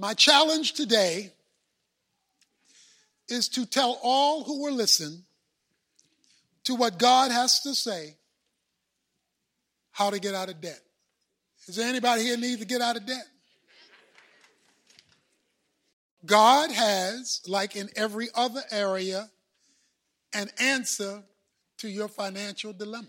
My challenge today is to tell all who will listen to what God has to say how to get out of debt. Is there anybody here need to get out of debt? God has, like in every other area, an answer to your financial dilemma.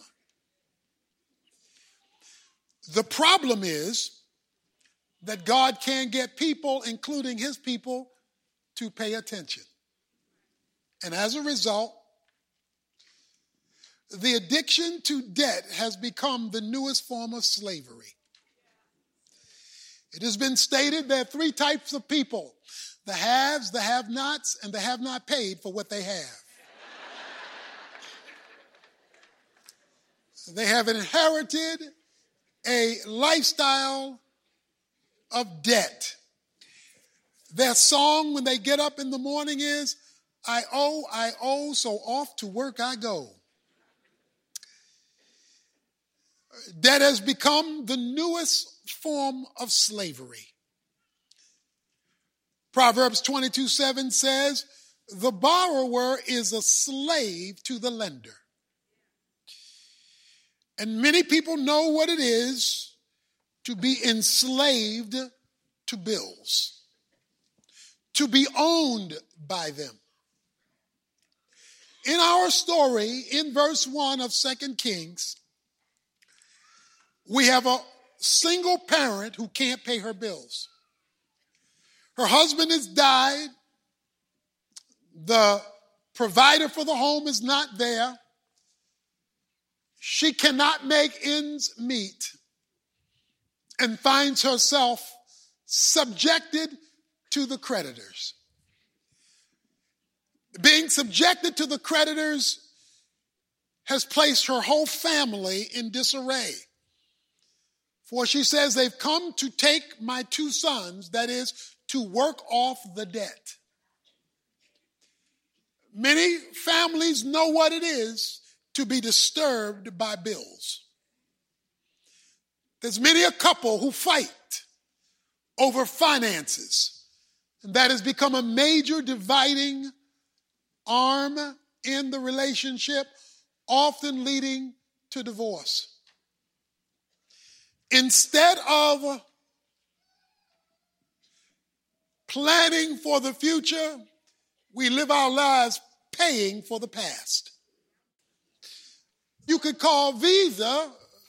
The problem is that God can't get people, including his people, to pay attention. And as a result, the addiction to debt has become the newest form of slavery. It has been stated there are three types of people: the haves, the have-nots, and the have not paid for what they have. They have inherited a lifestyle of debt. Their song when they get up in the morning is, I owe, so off to work I go. Debt has become the newest form of slavery. Proverbs 22:7 says, the borrower is a slave to the lender. And many people know what it is to be enslaved to bills, to be owned by them. In our story, in verse 1 of 2 Kings, we have a single parent who can't pay her bills. Her husband has died. The provider for the home is not there. She cannot make ends meet and finds herself subjected to the creditors. Being subjected to the creditors has placed her whole family in disarray. For she says, they've come to take my two sons, that is, to work off the debt. Many families know what it is to be disturbed by bills. There's many a couple who fight over finances, and that has become a major dividing arm in the relationship, often leading to divorce. Instead of planning for the future, we live our lives paying for the past. You could call Visa,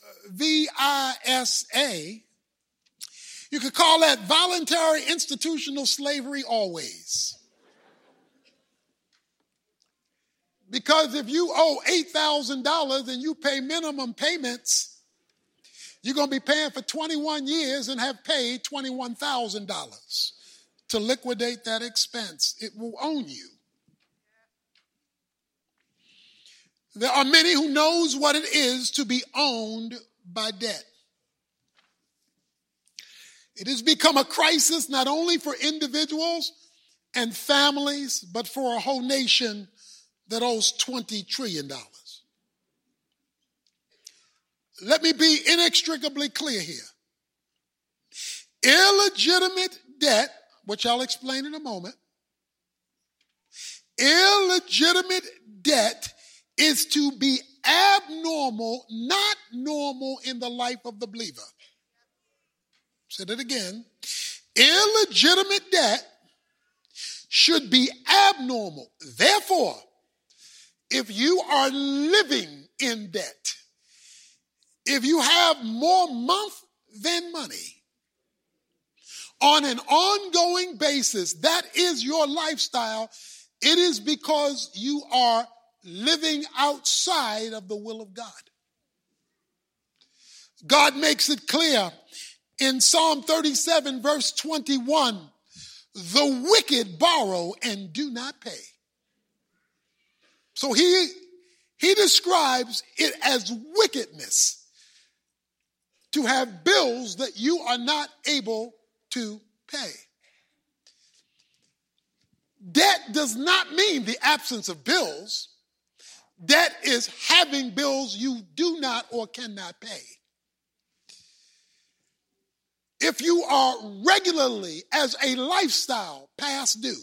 V-I-S-A, you could call that voluntary institutional slavery always. Because if you owe $8,000 and you pay minimum payments, you're going to be paying for 21 years and have paid $21,000 to liquidate that expense. It will own you. There are many who knows what it is to be owned by debt. It has become a crisis not only for individuals and families, but for a whole nation that owes $20 trillion. Let me be inextricably clear here. Illegitimate debt, which I'll explain in a moment, illegitimate debt is to be abnormal, not normal in the life of the believer. Say that again. Illegitimate debt should be abnormal. Therefore, if you are living in debt, if you have more month than money on an ongoing basis, that is your lifestyle, it is because you are living outside of the will of God. God makes it clear in Psalm 37, verse 21, the wicked borrow and do not pay. So he describes it as wickedness to have bills that you are not able to pay. Debt does not mean the absence of bills. Debt is having bills you do not or cannot pay. if you are regularly, as a lifestyle, past due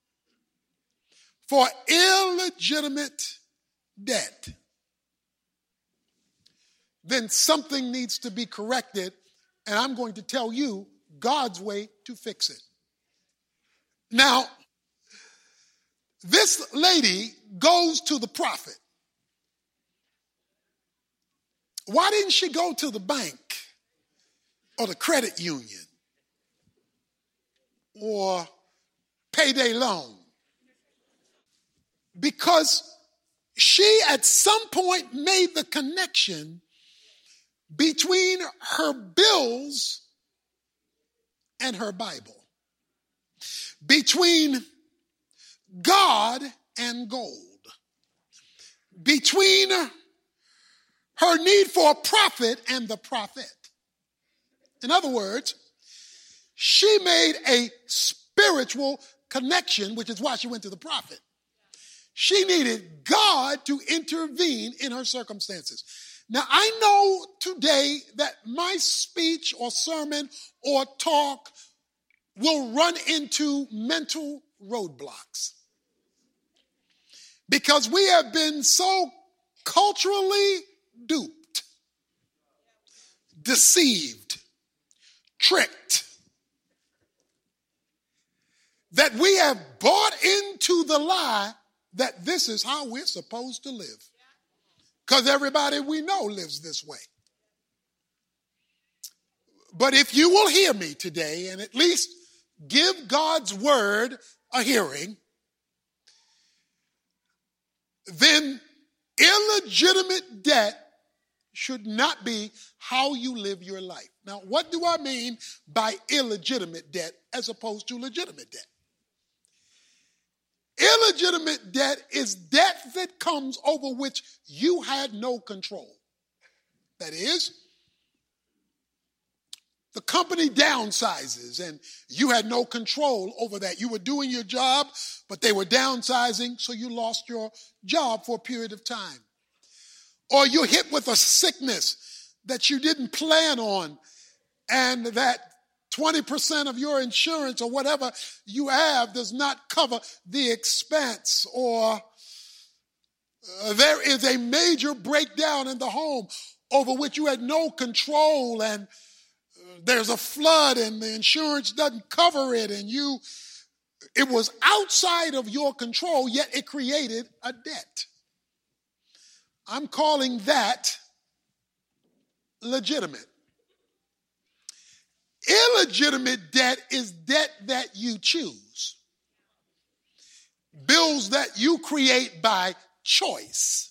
for illegitimate debt, then something needs to be corrected, and I'm going to tell you God's way to fix it. Now, this lady goes to the prophet. Why didn't she go to the bank or the credit union or payday loan? Because she at some point made the connection between her bills and her Bible, between God and gold, between her need for a prophet and the prophet. In other words, she made a spiritual connection, which is why she went to the prophet. She needed God to intervene in her circumstances. Now, I know today that my speech or sermon or talk will run into mental roadblocks because we have been so culturally duped, deceived, tricked, that we have bought into the lie that this is how we're supposed to live. Because everybody we know lives this way. But if you will hear me today and at least give God's word a hearing, then illegitimate debt should not be how you live your life. Now, what do I mean by illegitimate debt as opposed to legitimate debt? Illegitimate debt is debt that comes over which you had no control. That is, the company downsizes and you had no control over that. You were doing your job, but they were downsizing, so you lost your job for a period of time. Or you're hit with a sickness that you didn't plan on, and that 20% of your insurance or whatever you have does not cover the expense, or there is a major breakdown in the home over which you had no control, and there's a flood and the insurance doesn't cover it, and it was outside of your control, yet it created a debt. I'm calling that legitimate. Illegitimate debt is debt that you choose. Bills that you create by choice.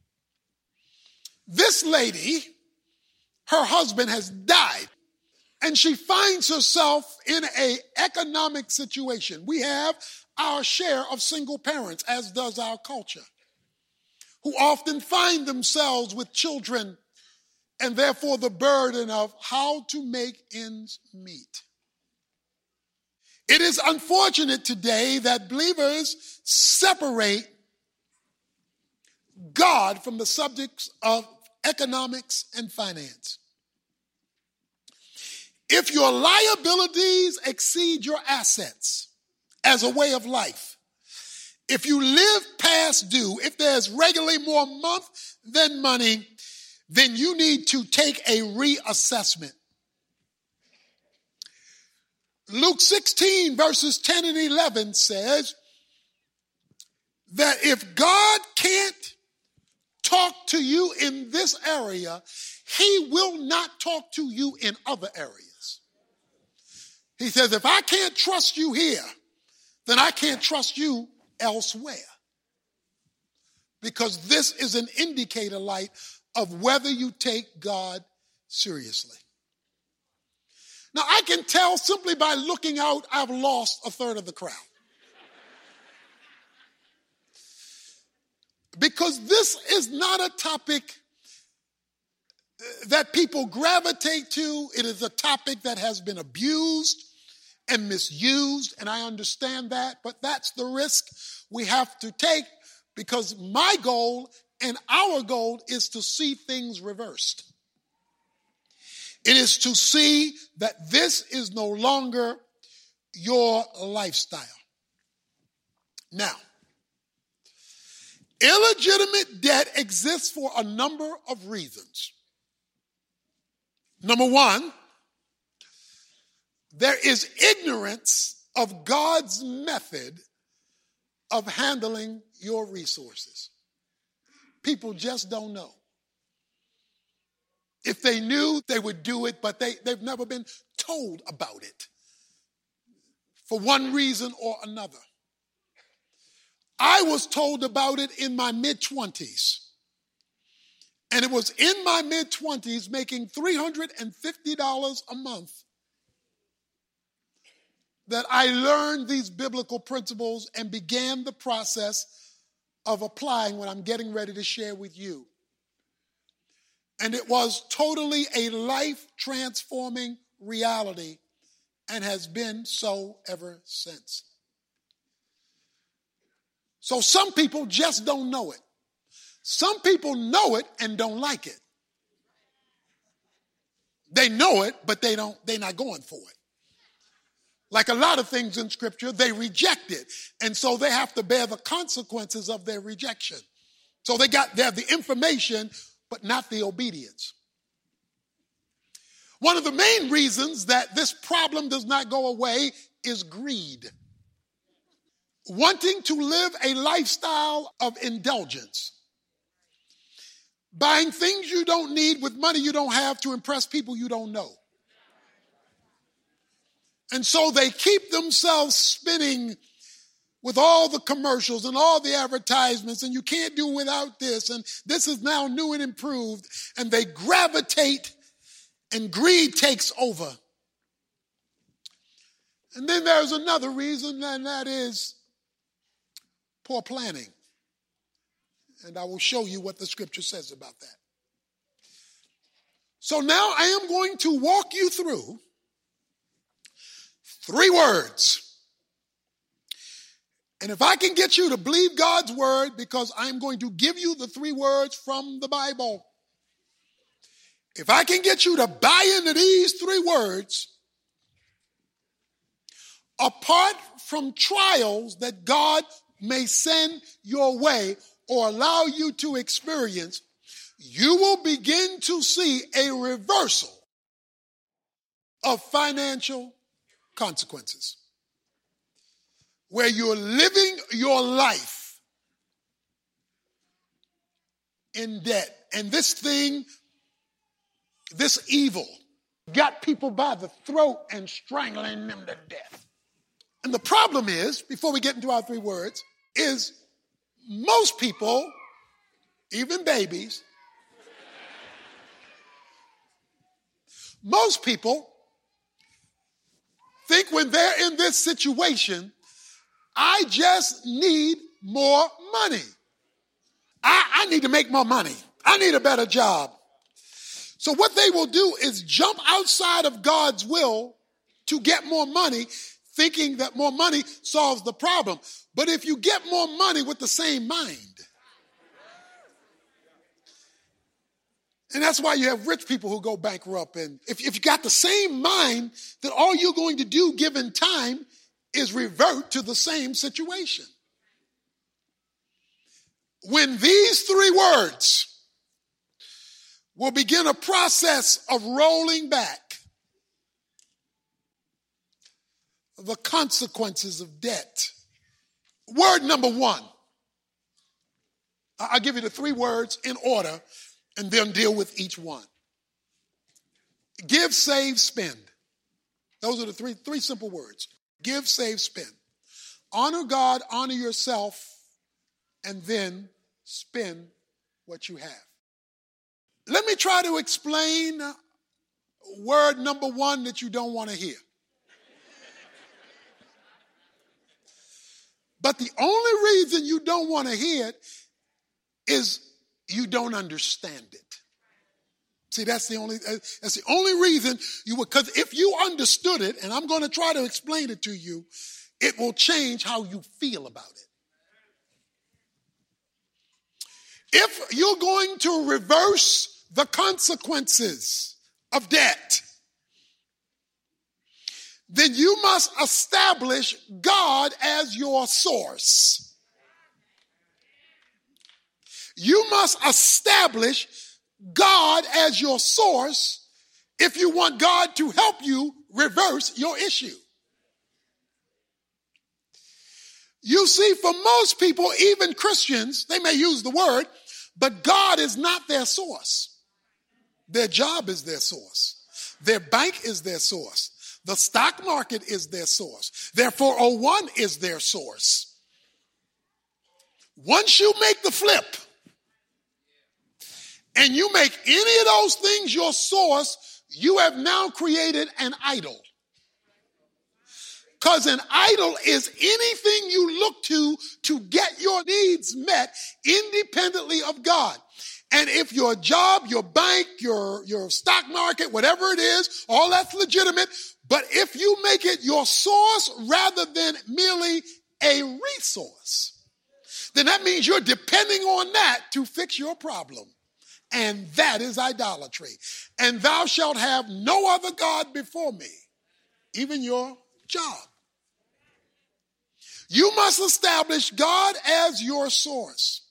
This lady, her husband has died, and she finds herself in an economic situation. We have our share of single parents, as does our culture, who often find themselves with children and therefore the burden of how to make ends meet. It is unfortunate today that believers separate God from the subjects of economics and finance. If your liabilities exceed your assets as a way of life, if you live past due, if there's regularly more month than money, then you need to take a reassessment. Luke 16 verses 10 and 11 says that if God can't talk to you in this area, he will not talk to you in other areas. He says, if I can't trust you here, then I can't trust you elsewhere. Because this is an indicator light of whether you take God seriously. Now, I can tell simply by looking out, I've lost a third of the crowd. Because this is not a topic that people gravitate to. It is a topic that has been abused and misused, and I understand that, but that's the risk we have to take, because my goal and our goal is to see things reversed. It is to see that this is no longer your lifestyle. Now, illegitimate debt exists for a number of reasons. Number one, there is ignorance of God's method of handling your resources. People just don't know. If they knew, they would do it, but they've never been told about it for one reason or another. I was told about it in my mid-20s. And it was in my mid-20s, making $350 a month, that I learned these biblical principles and began the process of applying what I'm getting ready to share with you. And it was totally a life-transforming reality and has been so ever since. So some people just don't know it. Some people know it and don't like it. They know it, but they're not going for it. Like a lot of things in Scripture, they reject it. And so they have to bear the consequences of their rejection. So they have the information, but not the obedience. One of the main reasons that this problem does not go away is greed. Wanting to live a lifestyle of indulgence. Buying things you don't need with money you don't have to impress people you don't know. And so they keep themselves spinning with all the commercials and all the advertisements, and you can't do without this, and this is now new and improved, and they gravitate and greed takes over. And then there's another reason, and that is poor planning. And I will show you what the Scripture says about that. So now I am going to walk you through 3 words. And if I can get you to believe God's word, because I'm going to give you the 3 words from the Bible. If I can get you to buy into these 3 words, apart from trials that God may send your way or allow you to experience, you will begin to see a reversal of financial consequences, where you're living your life in debt. And this thing, this evil, got people by the throat and strangling them to death. And the problem is, before we get into our 3 words, is most people, even babies, most people think when they're in this situation, I just need more money. I need to make more money. I need a better job. So what they will do is jump outside of God's will to get more money, thinking that more money solves the problem. But if you get more money with the same mind, and that's why you have rich people who go bankrupt. And if you got the same mind, then all you're going to do given time is revert to the same situation. When these 3 words will begin a process of rolling back the consequences of debt. Word number 1. I'll give you the 3 words in order and then deal with each one. Give, save, spend. Those are the three simple words. Give, save, spend. Honor God, honor yourself, and then spend what you have. Let me try to explain word number 1 that you don't want to hear. But the only reason you don't want to hear it is you don't understand it. See, that's the only reason you would, because if you understood it, and I'm going to try to explain it to you, it will change how you feel about it. If you're going to reverse the consequences of debt, then you must establish God as your source. You must establish God as your source if you want God to help you reverse your issue. You see, for most people, even Christians, they may use the word, but God is not their source. Their job is their source. Their bank is their source. The stock market is their source. Their 401 is their source. Once you make the flip and you make any of those things your source, you have now created an idol. Because an idol is anything you look to get your needs met independently of God. And if your job, your bank, your stock market, whatever it is, all that's legitimate. But if you make it your source rather than merely a resource, then that means you're depending on that to fix your problem. And that is idolatry. And thou shalt have no other God before me, even your job. You must establish God as your source.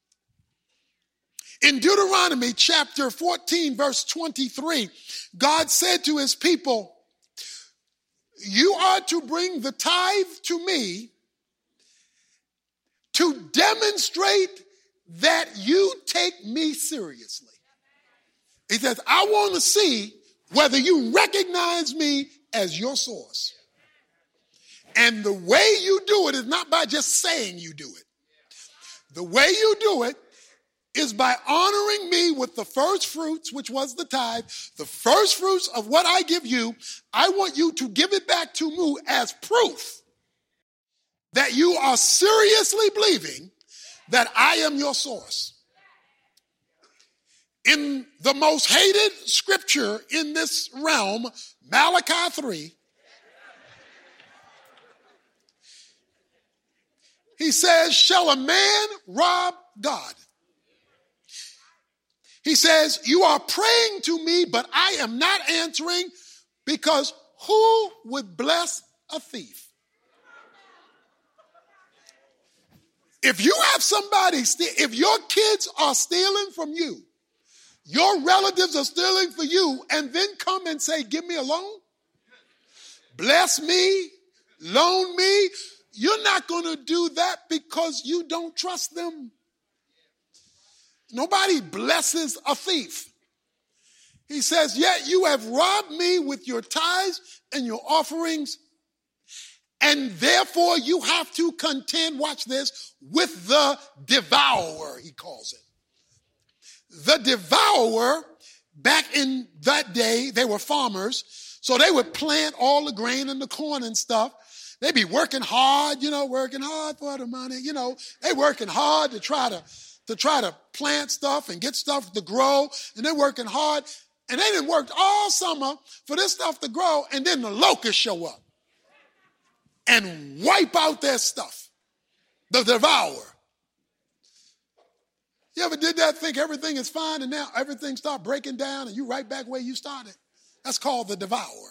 In Deuteronomy chapter 14, verse 23, God said to his people, you are to bring the tithe to me to demonstrate that you take me seriously. He says, I want to see whether you recognize me as your source. And the way you do it is not by just saying you do it. The way you do it is by honoring me with the first fruits, which was the tithe, the first fruits of what I give you. I want you to give it back to me as proof that you are seriously believing that I am your source. In the most hated scripture in this realm, Malachi 3, he says, shall a man rob God? He says, you are praying to me, but I am not answering, because who would bless a thief? If you have somebody, if your kids are stealing from you, your relatives are stealing for you, and then come and say, give me a loan, bless me, loan me, you're not going to do that because you don't trust them. Nobody blesses a thief. He says, yet you have robbed me with your tithes and your offerings, and therefore you have to contend, watch this, with the devourer, he calls it. The devourer, back in that day, they were farmers, so they would plant all the grain and the corn and stuff. They'd be working hard, working hard for the money, they working hard to try to plant stuff and get stuff to grow, and they're working hard, and they didn't work all summer for this stuff to grow, and then the locusts show up and wipe out their stuff, the devourer. You ever did that, think everything is fine, and now everything start breaking down, and you right back where you started? That's called the devourer.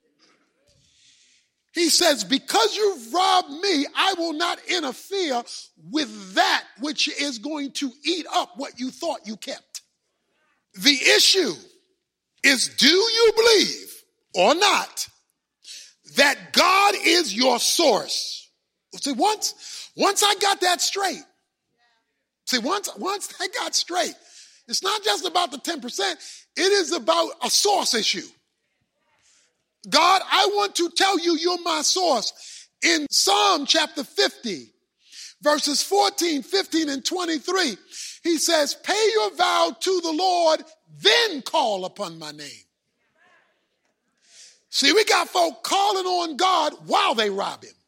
He says, because you've robbed me, I will not interfere with that which is going to eat up what you thought you kept. The issue is, do you believe or not that God is your source? See, once I got that straight, once I got straight, it's not just about the 10%, it is about a source issue. God, I want to tell you you're my source. In Psalm chapter 50, verses 14, 15, and 23, he says, pay your vow to the Lord, then call upon my name. See, we got folk calling on God while they rob him.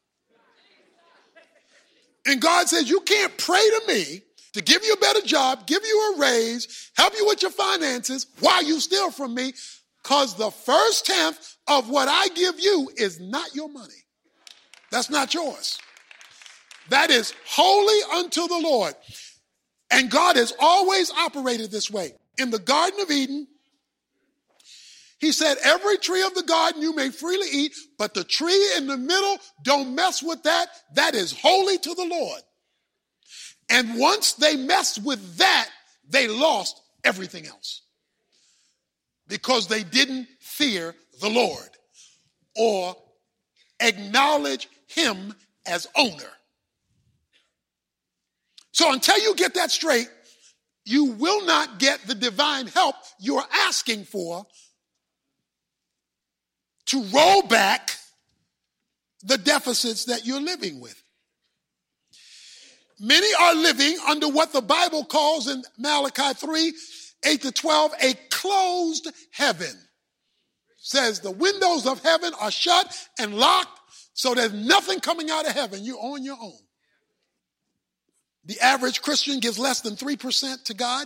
And God says, you can't pray to me to give you a better job, give you a raise, help you with your finances while you steal from me, because the first tenth of what I give you is not your money. That's not yours. That is holy unto the Lord. And God has always operated this way. In the Garden of Eden, He said, every tree of the garden you may freely eat, but the tree in the middle, don't mess with that. That is holy to the Lord. And once they messed with that, they lost everything else. Because they didn't fear the Lord or acknowledge him as owner. So until you get that straight, you will not get the divine help you're asking for to roll back the deficits that you're living with. Many are living under what the Bible calls in Malachi 3, 8-12, a closed heaven. Says the windows of heaven are shut and locked, so there's nothing coming out of heaven. You're on your own. The average Christian gives less than 3% to God.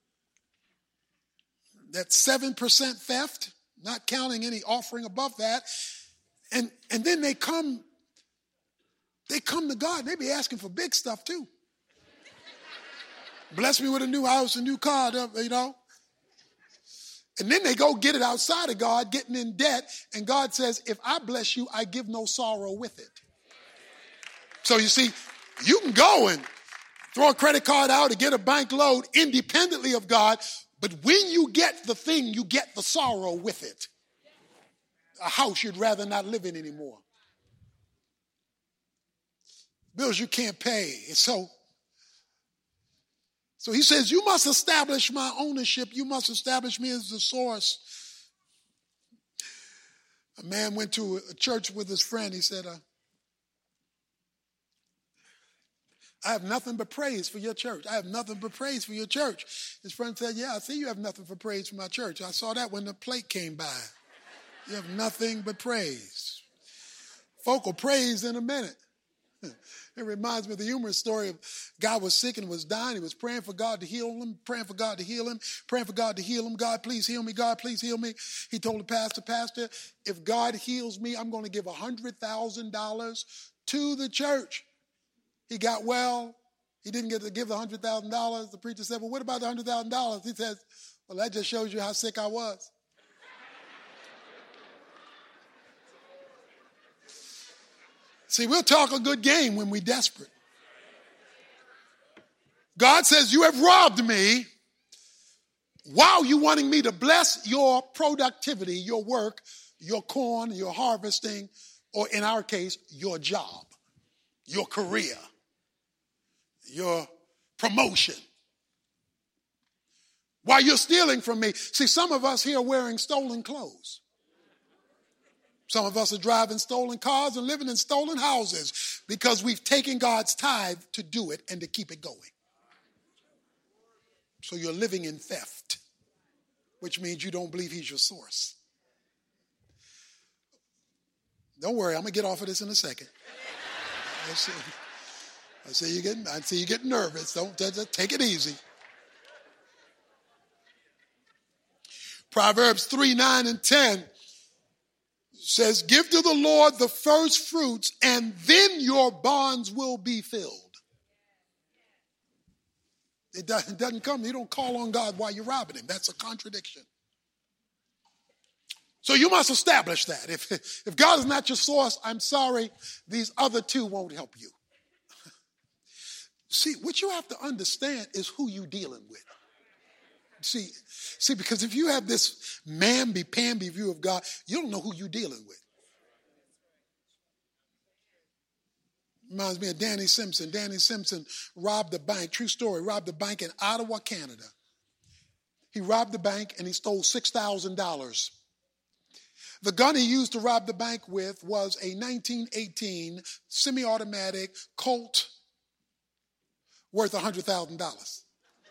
That's 7% theft, not counting any offering above that. And then they come to God, they be asking for big stuff too. Bless me with a new house, a new car, you know. And then they go get it outside of God, getting in debt. And God says, if I bless you, I give no sorrow with it. So you see, you can go and throw a credit card out or get a bank loan independently of God. But when you get the thing, you get the sorrow with it. A house you'd rather not live in anymore. Bills you can't pay. So he says, you must establish my ownership. You must establish me as the source. A man went to a church with his friend. He said, I have nothing but praise for your church. I have nothing but praise for your church. His friend said, yeah, I see you have nothing but praise for my church. I saw that when the plate came by. You have nothing but praise. Folk will praise in a minute. It reminds me of the humorous story of God was sick and was dying. He was praying for God to heal him, praying for God to heal him, praying for God to heal him. God, please heal me. God, please heal me. He told the pastor, if God heals me, I'm going to give $100,000 to the church. He got well. He didn't get to give the $100,000. The preacher said, well, what about the $100,000? He says, well, that just shows you how sick I was. See, we'll talk a good game when we're desperate. God says, you have robbed me while you wanting me to bless your productivity, your work, your corn, your harvesting, or in our case, your job, your career, your promotion. While you're stealing from me. See, some of us here are wearing stolen clothes. Some of us are driving stolen cars and living in stolen houses because we've taken God's tithe to do it and to keep it going. So you're living in theft, which means you don't believe he's your source. Don't worry, I'm going to get off of this in a second. I see you getting nervous. Don't take it easy. Proverbs 3, 9, and 10 says, give to the Lord the first fruits, and then your barns will be filled. It doesn't come. You don't call on God while you're robbing him. That's a contradiction. So you must establish that. If God is not your source, I'm sorry, these other two won't help you. See, what you have to understand is who you're dealing with. See, because if you have this mamby-pamby view of God, you don't know who you're dealing with. Reminds me of Danny Simpson. Danny Simpson robbed a bank, true story, robbed a bank in Ottawa, Canada. He robbed the bank and he stole $6,000. The gun he used to rob the bank with was a 1918 semi-automatic Colt worth $100,000.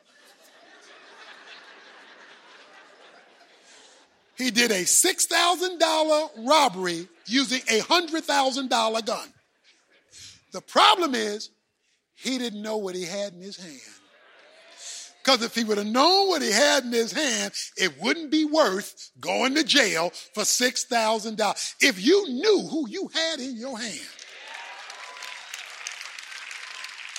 He did a $6,000 robbery using a $100,000 gun. The problem is, he didn't know what he had in his hand. Because if he would have known what he had in his hand, it wouldn't be worth going to jail for $6,000. If you knew who you had in your hand.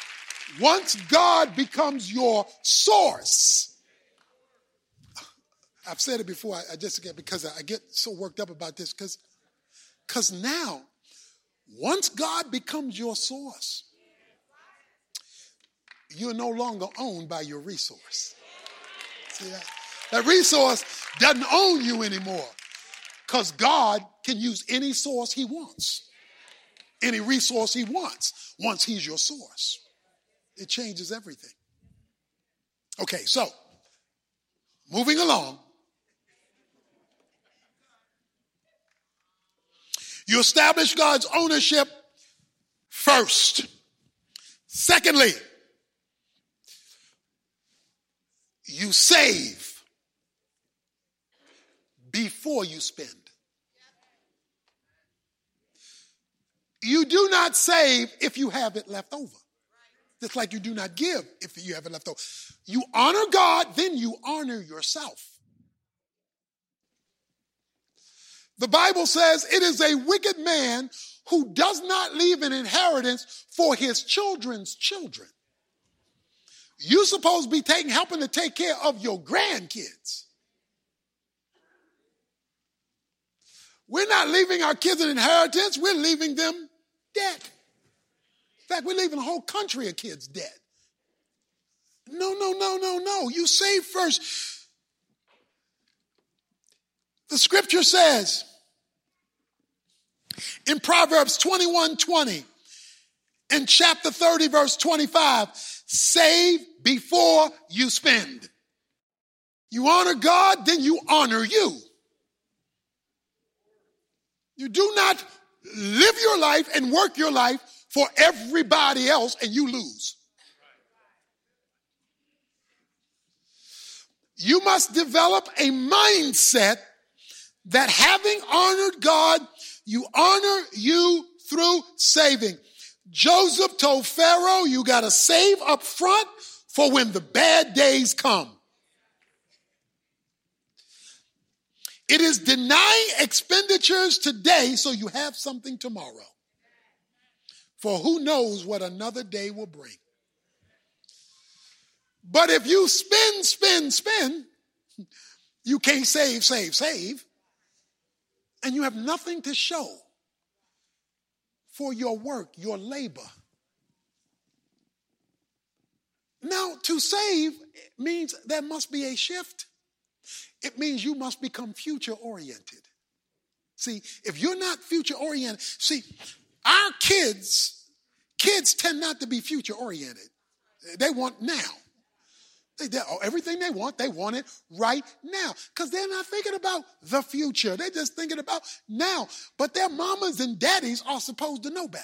Once God becomes your source, I've said it before, I just get, because I get so worked up about this, because now, once God becomes your source, you're no longer owned by your resource. See that? That resource doesn't own you anymore, because God can use any source he wants, any resource he wants, once he's your source. It changes everything. Okay, so, moving along. You establish God's ownership first. Secondly, you save before you spend. You do not save if you have it left over. Just like you do not give if you have it left over. You honor God, then you honor yourself. The Bible says it is a wicked man who does not leave an inheritance for his children's children. You're supposed to be helping to take care of your grandkids. We're not leaving our kids an inheritance. We're leaving them debt. In fact, we're leaving a whole country of kids dead. No. You save first. The scripture says in Proverbs 21:20, in chapter 30, verse 25, save before you spend. You honor God, then you honor you. You do not live your life and work your life for everybody else and you lose. You must develop a mindset that having honored God, you honor you through saving. Joseph told Pharaoh, you got to save up front for when the bad days come. It is denying expenditures today so you have something tomorrow. For who knows what another day will bring. But if you spend, you can't save, and you have nothing to show for your work, your labor. Now, to save means there must be a shift. It means you must become future-oriented. See, if you're not future-oriented, our kids tend not to be future-oriented. They want now. Everything they want it right now. Because they're not thinking about the future. They're just thinking about now. But their mamas and daddies are supposed to know better.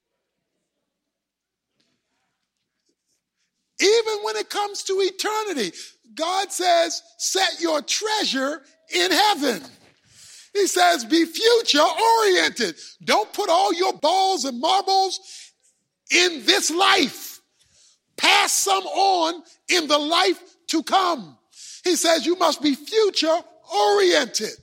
Even when it comes to eternity, God says, set your treasure in heaven. He says, be future-oriented. Don't put all your balls and marbles in this life. Pass some on in the life to come. He says you must be future-oriented.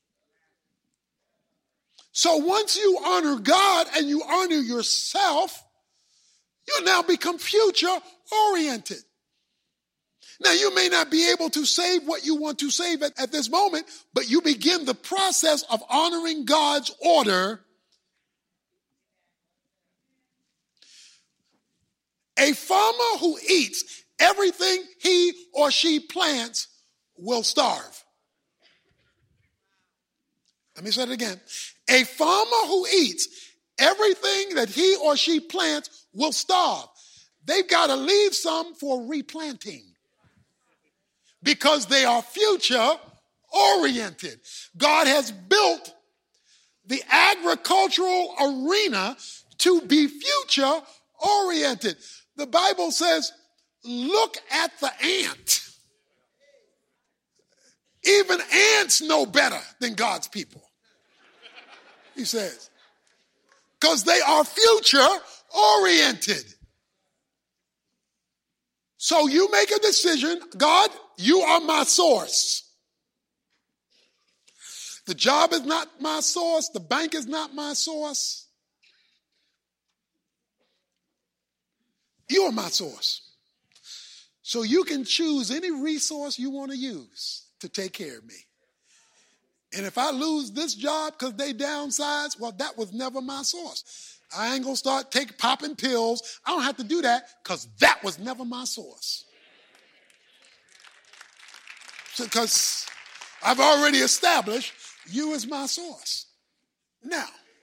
So once you honor God and you honor yourself, you now become future-oriented. Now, you may not be able to save what you want to save at this moment, but you begin the process of honoring God's order. A farmer who eats everything he or she plants will starve. Let me say it again. A farmer who eats everything that he or she plants will starve. They've got to leave some for replanting because they are future-oriented. God has built the agricultural arena to be future-oriented. The Bible says, look at the ant. Even ants know better than God's people. He says, because they are future-oriented. So you make a decision. God, you are my source. The job is not my source. The bank is not my source. You are my source. So you can choose any resource you want to use. to take care of me. And if I lose this job because they downsize, well, that was never my source. I ain't going to start popping pills. I don't have to do that because that was never my source. Because I've already established you as my source. Now,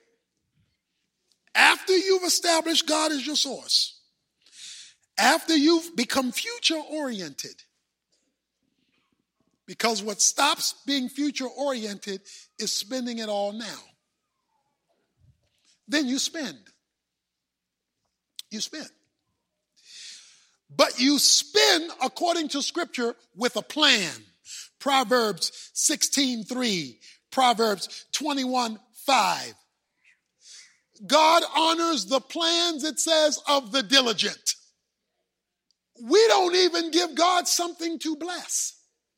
after you've established God as your source, after you've become future-oriented, because what stops being future-oriented is spending it all now. Then you spend. You spend. But you spend according to Scripture with a plan. Proverbs 16:3, Proverbs 21:5. God honors the plans, it says, of the diligent. We don't even give God something to bless.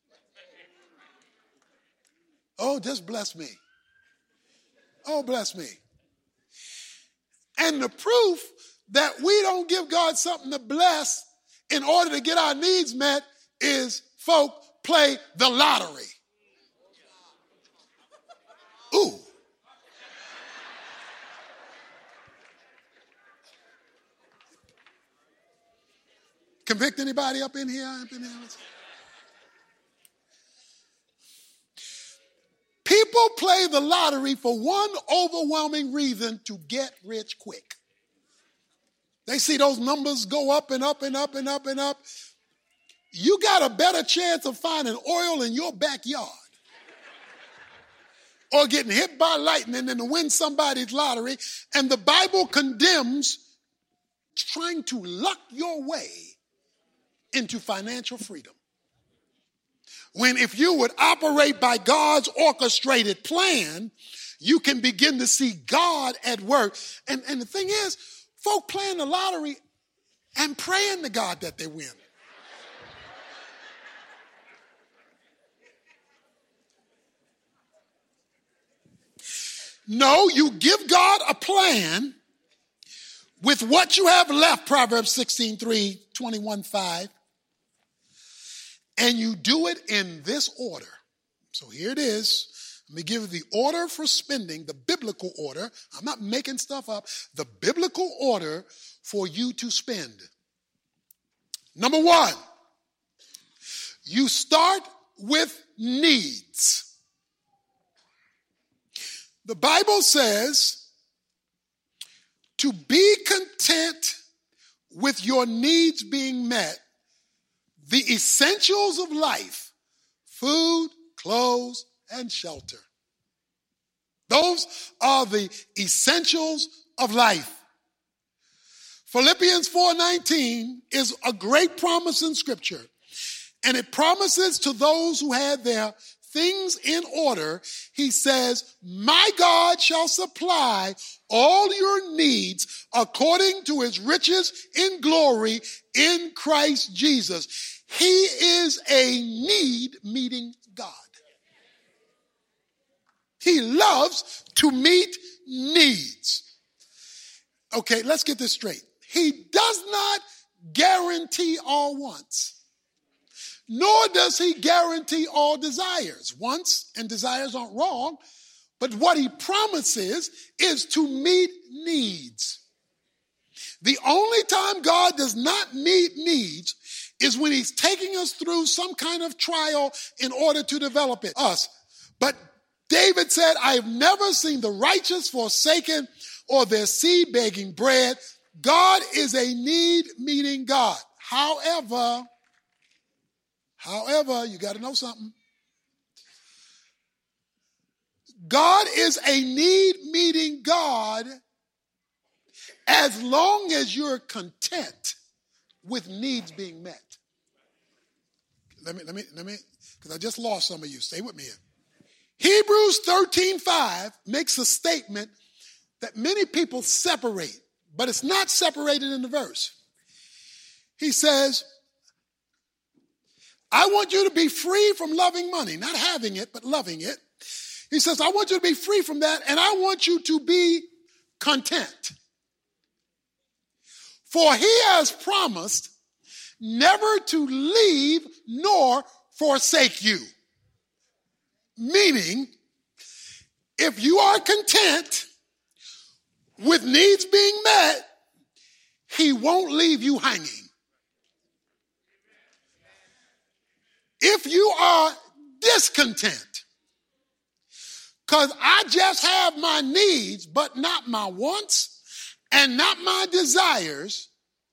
Oh, just bless me. Oh, bless me. And the proof that we don't give God something to bless in order to get our needs met is folk play the lottery. Ooh. Convict anybody up in here? People play the lottery for one overwhelming reason: to get rich quick. They see those numbers go up and up and up and up and up. You got a better chance of finding oil in your backyard or getting hit by lightning than to win somebody's lottery. And the Bible condemns trying to luck your way into financial freedom. When if you would operate by God's orchestrated plan, you can begin to see God at work. And the thing is, folk playing the lottery and praying to God that they win. No, you give God a plan with what you have left, Proverbs 16:3, 21:5. And you do it in this order. So here it is. Let me give you the order for spending, the biblical order. I'm not making stuff up. The biblical order for you to spend. Number one, you start with needs. The Bible says to be content with your needs being met. The essentials of life: food, clothes, and shelter. Those are the essentials of life. Philippians 4:19 is a great promise in Scripture. And it promises to those who have their things in order, he says, my God shall supply all your needs according to his riches in glory in Christ Jesus. He is a need-meeting God. He loves to meet needs. Okay, let's get this straight. He does not guarantee all wants, nor does he guarantee all desires. Wants and desires aren't wrong, but what he promises is to meet needs. The only time God does not meet needs is when he's taking us through some kind of trial in order to develop it, us. But David said, I have never seen the righteous forsaken or their seed begging bread. God is a need-meeting God. However, you got to know something. God is a need-meeting God as long as you're content with needs being met. Let me, because I just lost some of you. Stay with me here. Hebrews 13:5 makes a statement that many people separate, but it's not separated in the verse. He says, I want you to be free from loving money, not having it, but loving it. He says, I want you to be free from that, and I want you to be content. For he has promised never to leave nor forsake you. Meaning, if you are content with needs being met, he won't leave you hanging. If you are discontent, because I just have my needs, but not my wants and not my desires,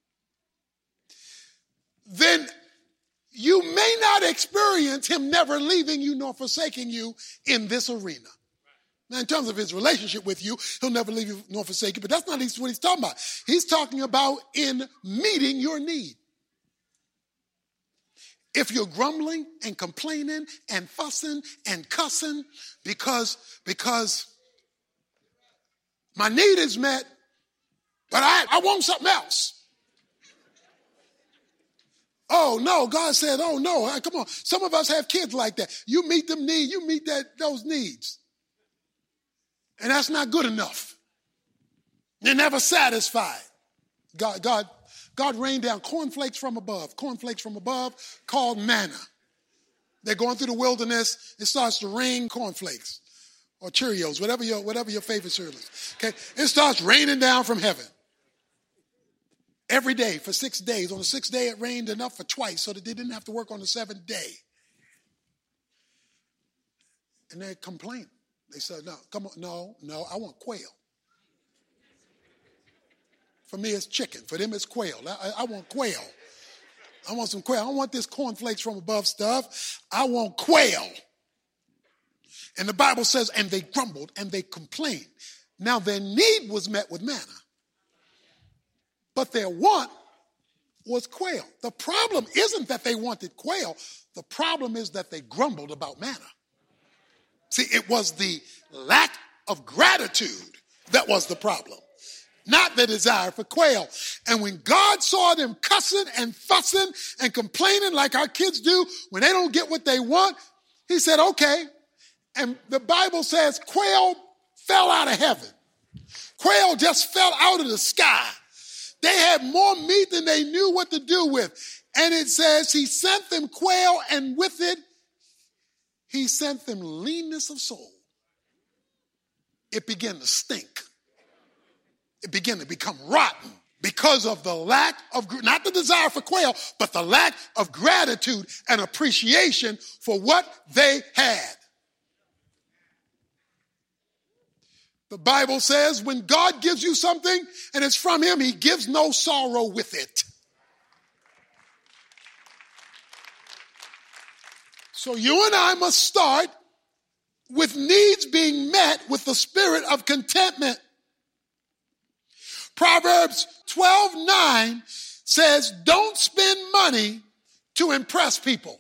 then you may not experience him never leaving you nor forsaking you in this arena. Now, in terms of his relationship with you, he'll never leave you nor forsake you, but that's not what he's talking about. He's talking about in meeting your need. If you're grumbling and complaining and fussing and cussing because my need is met, but I want something else. Oh, no, God said, oh, no, come on. Some of us have kids like that. You meet them needs, you meet those needs. And that's not good enough. They're never satisfied. God rained down cornflakes from above called manna. They're going through the wilderness. It starts to rain cornflakes or Cheerios, whatever your favorite cereal is. Okay, it starts raining down from heaven. Every day for 6 days. On the 6th day, it rained enough for twice so that they didn't have to work on the 7th day. And they complained. They said, no, come on, no, I want quail. For me, it's chicken. For them, it's quail. I want quail. I want some quail. I don't want this cornflakes from above stuff. I want quail. And the Bible says, and they grumbled and they complained. Now, their need was met with manna. But their want was quail. The problem isn't that they wanted quail. The problem is that they grumbled about manna. See, it was the lack of gratitude that was the problem, not the desire for quail. And when God saw them cussing and fussing and complaining like our kids do when they don't get what they want, he said, okay. And the Bible says quail fell out of heaven. Quail just fell out of the sky. They had more meat than they knew what to do with. And it says he sent them quail, and with it, he sent them leanness of soul. It began to stink. It began to become rotten because of the lack of, not the desire for quail, but the lack of gratitude and appreciation for what they had. The Bible says when God gives you something and it's from him, he gives no sorrow with it. So you and I must start with needs being met with the spirit of contentment. Proverbs 12:9 says, don't spend money to impress people.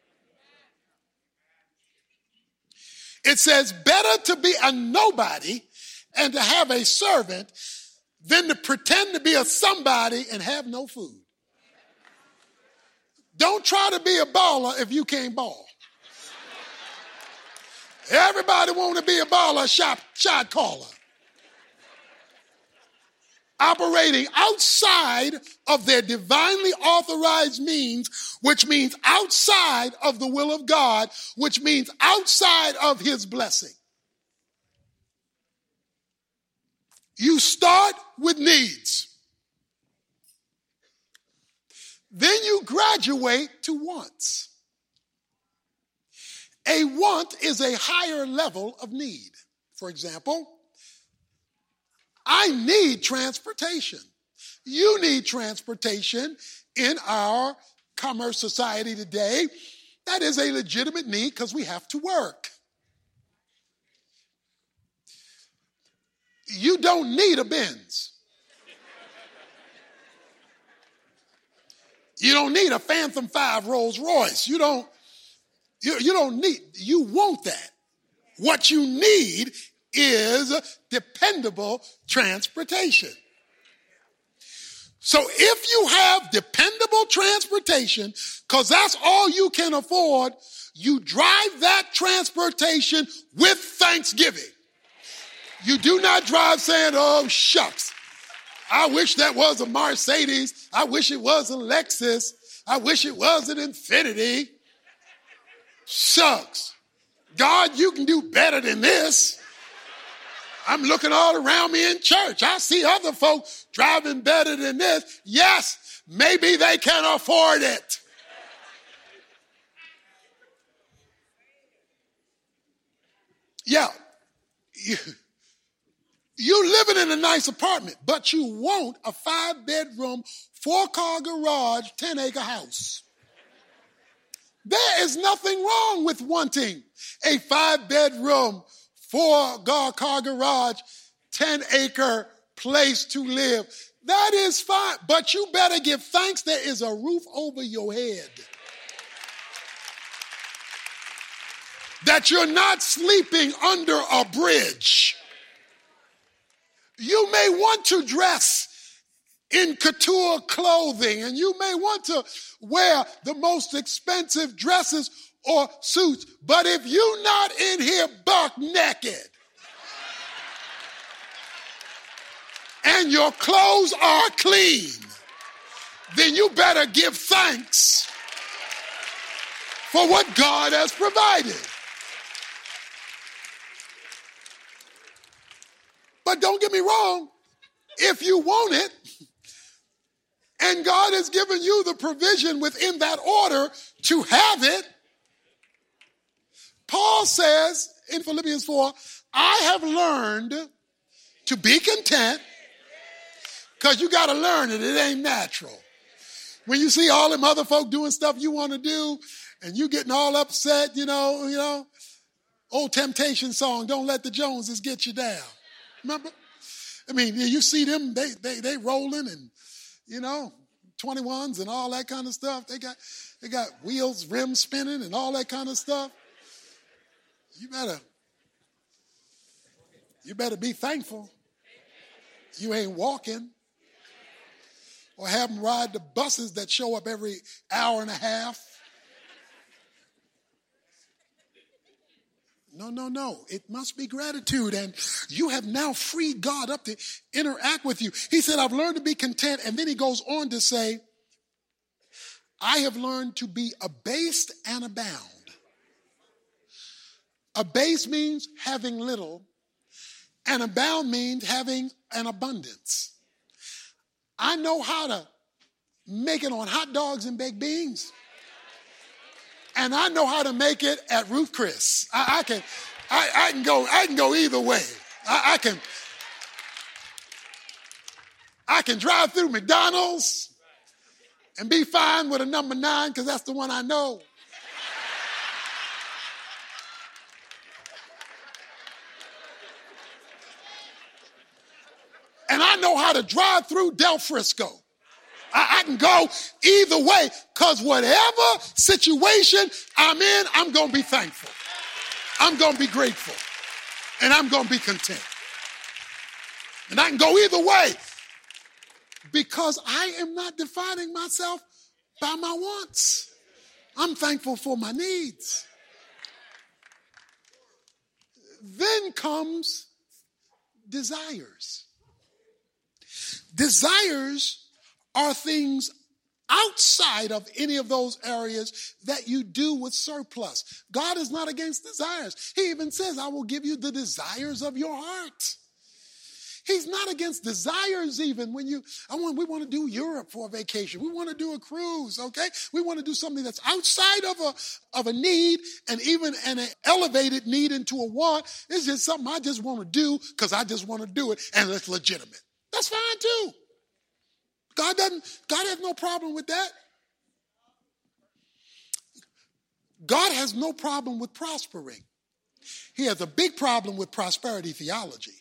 It says, better to be a nobody and to have a servant than to pretend to be a somebody and have no food. Don't try to be a baller if you can't ball. Everybody want to be a baller, shot caller. Operating outside of their divinely authorized means, which means outside of the will of God, which means outside of his blessing. You start with needs. Then you graduate to wants. A want is a higher level of need. For example, I need transportation. You need transportation in our commerce society today. That is a legitimate need because we have to work. You don't need a Benz. You don't need a Phantom 5 Rolls Royce. You don't need, you want that. What you need is dependable transportation. So if you have dependable transportation, because that's all you can afford, you drive that transportation with thanksgiving. You do not drive saying, oh, shucks, I wish that was a Mercedes. I wish it was a Lexus. I wish it was an Infiniti. Shucks. God, you can do better than this. I'm looking all around me in church. I see other folks driving better than this. Yes, maybe they can afford it. Yeah. You living in a nice apartment, but you want a 5-bedroom, 4-car garage, 10-acre house. There is nothing wrong with wanting a 5-bedroom, 4-car garage, 10-acre place to live. That is fine, but you better give thanks there is a roof over your head. That you're not sleeping under a bridge. You may want to dress in couture clothing, and you may want to wear the most expensive dresses or suits, but if you're not in here buck naked and your clothes are clean, then you better give thanks for what God has provided. But don't get me wrong, if you want it, and God has given you the provision within that order to have it, Paul says in Philippians 4, I have learned to be content, because you got to learn it. It ain't natural. When you see all them other folk doing stuff you want to do, and you getting all upset, you know, old Temptation song, don't let the Joneses get you down. Remember? I mean, you see them, they rolling and, 21s and all that kind of stuff. They got wheels, rims spinning and all that kind of stuff. You better be thankful you ain't walking or have them ride the buses that show up every hour and a half. No. It must be gratitude. And you have now freed God up to interact with you. He said, I've learned to be content. And then he goes on to say, I have learned to be abased and abound. Abase means having little, and abound means having an abundance. I know how to make it on hot dogs and baked beans. And I know how to make it at Ruth Chris. I can go either way. I can drive through McDonald's and be fine with a number 9 because that's the one I know. And I know how to drive through Del Frisco. I can go either way, because whatever situation I'm in, I'm going to be thankful. I'm going to be grateful. And I'm going to be content. And I can go either way, because I am not defining myself by my wants. I'm thankful for my needs. Then comes desires. Desires are things outside of any of those areas that you do with surplus. God is not against desires. He even says, I will give you the desires of your heart. He's not against desires even when we want to do Europe for a vacation. We want to do a cruise, okay? We want to do something that's outside of a need, and even an elevated need into a want. It's just something I just want to do because I just want to do it, and it's legitimate. That's fine too. God has no problem with that. God has no problem with prospering. He has a big problem with prosperity theology,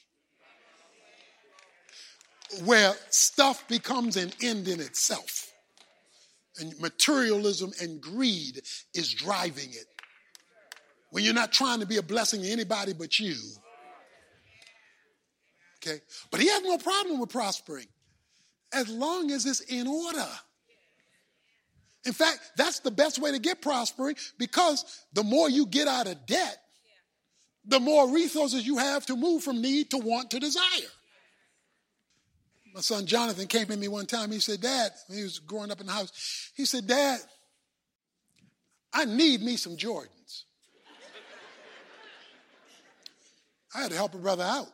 where stuff becomes an end in itself. And materialism and greed is driving it. When you're not trying to be a blessing to anybody but you. Okay? But he has no problem with prospering, as long as it's in order. In fact, that's the best way to get prospering, because the more you get out of debt, the more resources you have to move from need to want to desire. My son Jonathan came to me one time. He said, Dad, when he was growing up in the house, he said, Dad, I need me some Jordans. I had to help a brother out.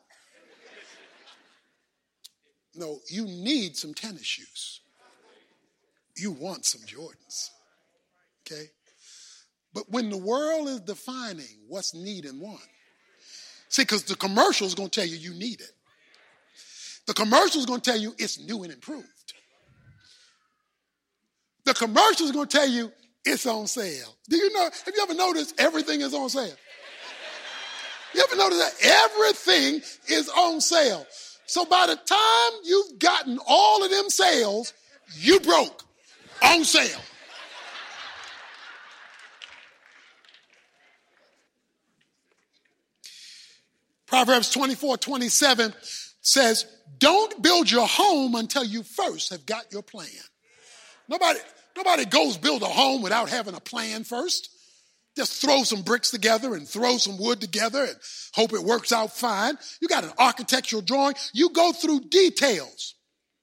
No, you need some tennis shoes. You want some Jordans. Okay? But when the world is defining what's need and want, see, because the commercial is going to tell you need it. The commercial is going to tell you it's new and improved. The commercial is going to tell you it's on sale. Do you know, have you ever noticed everything is on sale? You ever notice that everything is on sale? So by the time you've gotten all of them sales, you broke on sale. Proverbs 24:27 says, don't build your home until you first have got your plan. Nobody goes build a home without having a plan first. Just throw some bricks together and throw some wood together and hope it works out fine. You got an architectural drawing. You go through details.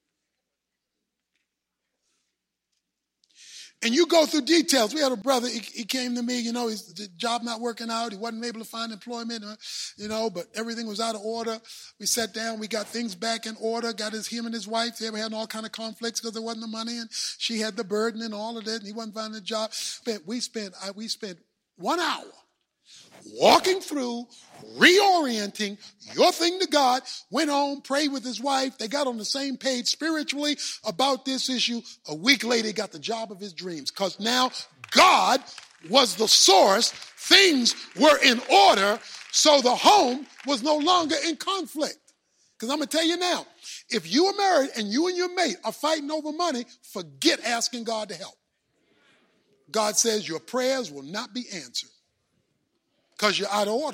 And you go through details. We had a brother, he came to me, his job not working out. He wasn't able to find employment, but everything was out of order. We sat down, we got things back in order, him and his wife. They were having all kind of conflicts because there wasn't the money and she had the burden and all of that and he wasn't finding a job. We spent 1 hour walking through, reorienting your thing to God, went home, prayed with his wife. They got on the same page spiritually about this issue. A week later, he got the job of his dreams because now God was the source. Things were in order, so the home was no longer in conflict. Because I'm going to tell you now, if you are married and you and your mate are fighting over money, forget asking God to help. God says your prayers will not be answered because you're out of order.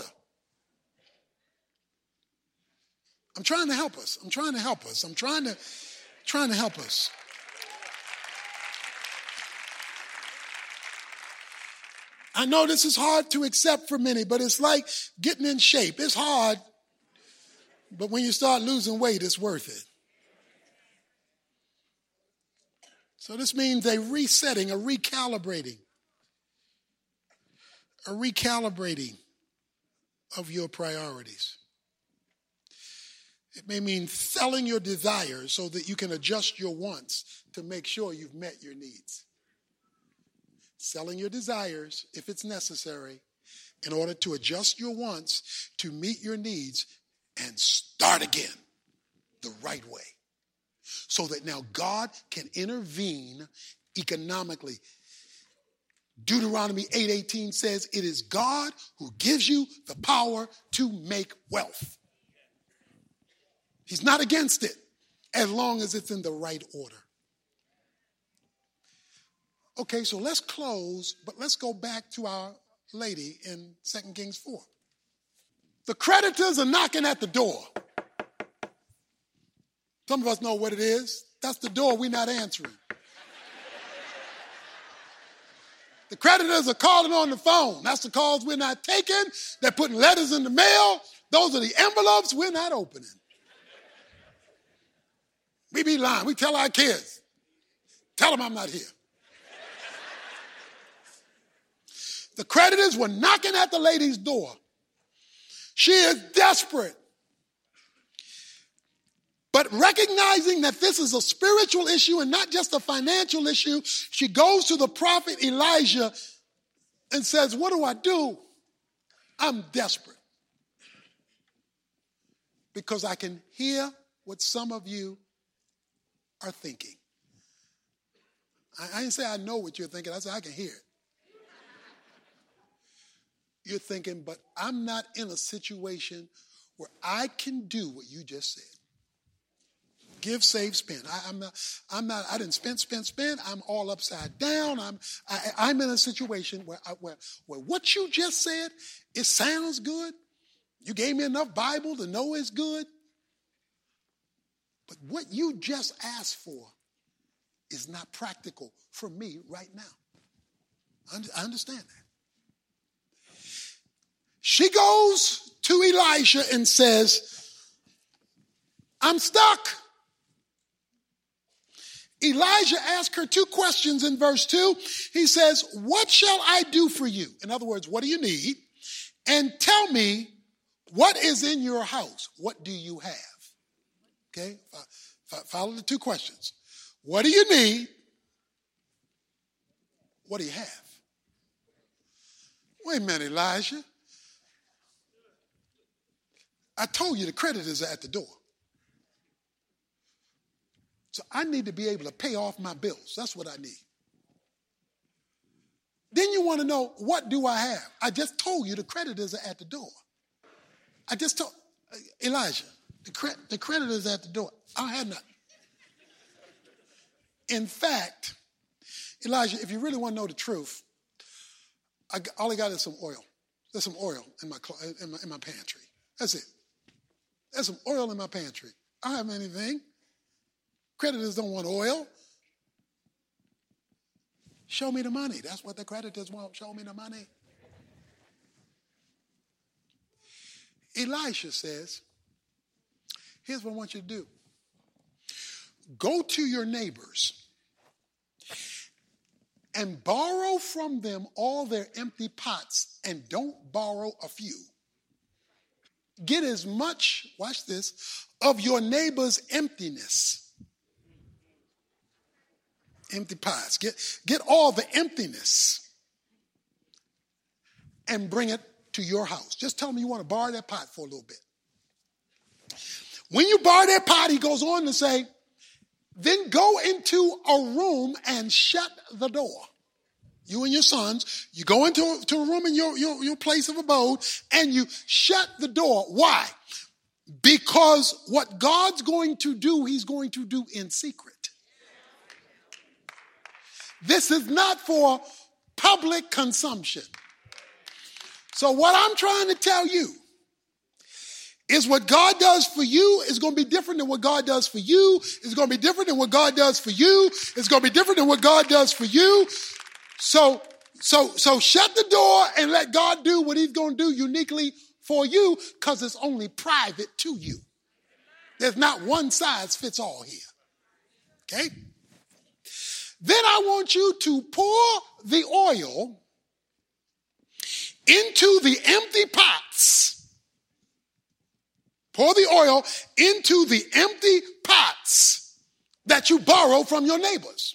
I'm trying to help us. I'm trying to help us. I know this is hard to accept for many, but it's like getting in shape. It's hard, but when you start losing weight, it's worth it. So this means a resetting, a recalibrating of your priorities. It may mean selling your desires so that you can adjust your wants to make sure you've met your needs. Selling your desires, if it's necessary, in order to adjust your wants to meet your needs and start again the right way. So that now God can intervene economically. Deuteronomy 8:18 says, it is God who gives you the power to make wealth. He's not against it as long as it's in the right order. Okay, so let's close, but let's go back to our lady in 2 Kings 4. The creditors are knocking at the door. Some of us know what it is. That's the door we're not answering. The creditors are calling on the phone. That's the calls we're not taking. They're putting letters in the mail. Those are the envelopes we're not opening. We be lying. We tell our kids, tell them I'm not here. The creditors were knocking at the lady's door. She is desperate. But recognizing that this is a spiritual issue and not just a financial issue, she goes to the prophet Elijah and says, what do I do? I'm desperate. Because I can hear what some of you are thinking. I didn't say I know what you're thinking. I said I can hear it. You're thinking, but I'm not in a situation where I can do what you just said. Give, save, spend. I didn't spend. I'm all upside down. I'm in a situation where what you just said, it sounds good. You gave me enough Bible to know it's good. But what you just asked for is not practical for me right now. I understand that. She goes to Elisha and says, I'm stuck. Elijah asked her 2 questions in verse 2. He says, what shall I do for you? In other words, what do you need? And tell me, What is in your house? What do you have? Okay, follow the two questions. What do you need? What do you have? Wait a minute, Elijah. I told you the creditors are at the door. So I need to be able to pay off my bills. That's what I need. Then you want to know, what do I have? I just told you the creditors are at the door. I just told Elijah, the creditors are at the door. I don't have nothing. In fact, Elijah, if you really want to know the truth, all I got is some oil. There's some oil in my pantry. That's it. There's some oil in my pantry. I don't have anything. Creditors don't want oil. Show me the money. That's what the creditors want. Show me the money. Elisha says, here's what I want you to do. Go to your neighbors and borrow from them all their empty pots, and don't borrow a few. Get as much, watch this, of your neighbor's emptiness. Empty pots. Get all the emptiness and bring it to your house. Just tell them you want to borrow that pot for a little bit. When you borrow that pot, he goes on to say, then go into a room and shut the door. You and your sons, you go into a room in your place of abode and you shut the door. Why? Because what God's going to do, he's going to do in secret. This is not for public consumption. So what I'm trying to tell you is what God does for you is going to be different than what God does for you. It's going to be different than what God does for you. It's going to be different than what God does for you. So shut the door and let God do what he's going to do uniquely for you, because it's only private to you. There's not one size fits all here. Okay? Then I want you to pour the oil into the empty pots. Pour the oil into the empty pots that you borrow from your neighbors.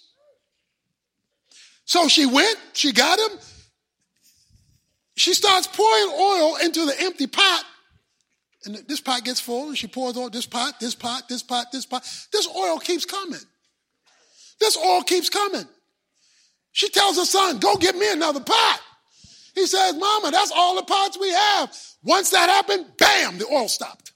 So she went, she got him. She starts pouring oil into the empty pot. And this pot gets full, and she pours oil, this pot, this pot, this pot, this pot. This oil keeps coming. This oil keeps coming. She tells her son, go get me another pot. He says, Mama, that's all the pots we have. Once that happened, bam, the oil stopped.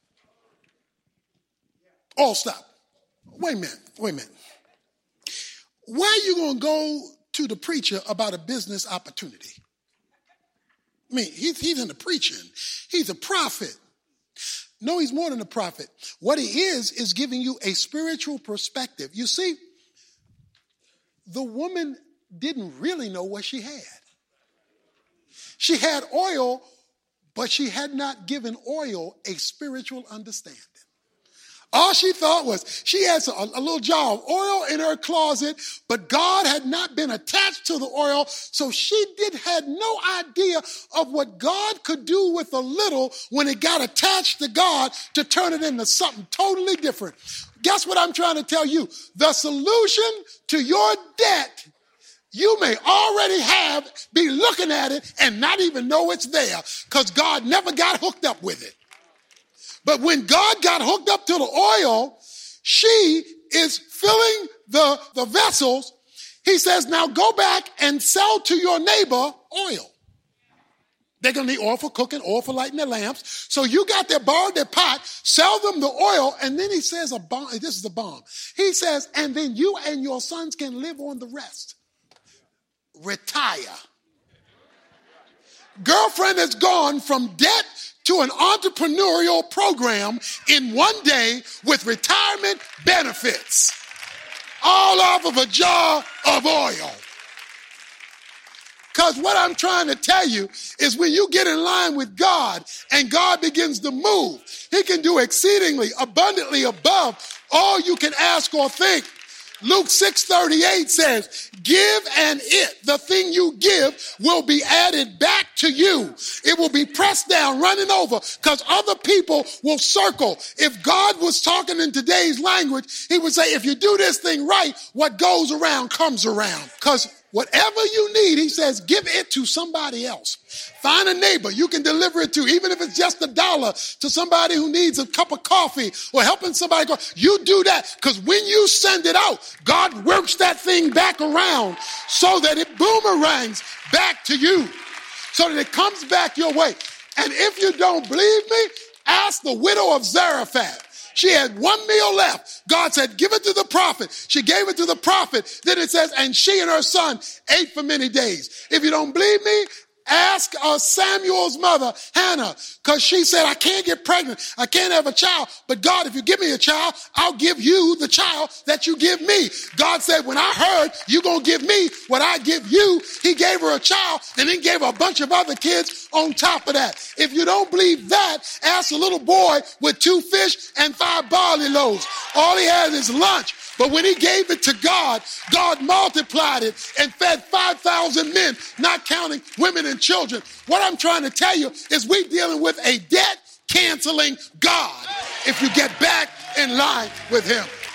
Oil stopped. Wait a minute. Why are you going to go to the preacher about a business opportunity? I mean, he's into preaching. He's a prophet. No, he's more than a prophet. What he is giving you a spiritual perspective. You see, the woman didn't really know what she had. She had oil, but she had not given oil a spiritual understanding. All she thought was she had a little jar of oil in her closet, but God had not been attached to the oil, so she had no idea of what God could do with a little when it got attached to God to turn it into something totally different. Guess what I'm trying to tell you? The solution to your debt, you may already be looking at it and not even know it's there, because God never got hooked up with it. But when God got hooked up to the oil, she is filling the vessels. He says, now go back and sell to your neighbor oil. They're going to need oil for cooking, oil for lighting their lamps. So you got their borrowed their pot, sell them the oil, and then he says this is a bomb. He says, and then you and your sons can live on the rest. Retire. Girlfriend has gone from debt to an entrepreneurial program in one day with retirement benefits, all off of a jar of oil. Because what I'm trying to tell you is when you get in line with God and God begins to move, he can do exceedingly abundantly above all you can ask or think. Luke 6:38 says, give and it, the thing you give, will be added back to you. It will be pressed down, running over, because other people will circle. If God was talking in today's language, he would say, if you do this thing right, what goes around comes around. Because whatever you need, he says, give it to somebody else. Find a neighbor you can deliver it to, even if it's just $1 to somebody who needs a cup of coffee or helping somebody go. You do that, because when you send it out, God works that thing back around so that it boomerangs back to you, so that it comes back your way. And if you don't believe me, ask the widow of Zarephath. She had one meal left. God said, give it to the prophet. She gave it to the prophet. Then it says, and she and her son ate for many days. If you don't believe me, ask Samuel's mother, Hannah, because she said, I can't get pregnant. I can't have a child. But God, if you give me a child, I'll give you the child that you give me. God said, when I heard you're going to give me what I give you, he gave her a child and then gave her a bunch of other kids on top of that. If you don't believe that, ask a little boy with 2 fish and 5 barley loaves. All he has is lunch. But when he gave it to God, God multiplied it and fed 5,000 men, not counting women and children. What I'm trying to tell you is we're dealing with a debt-canceling God if you get back in line with him.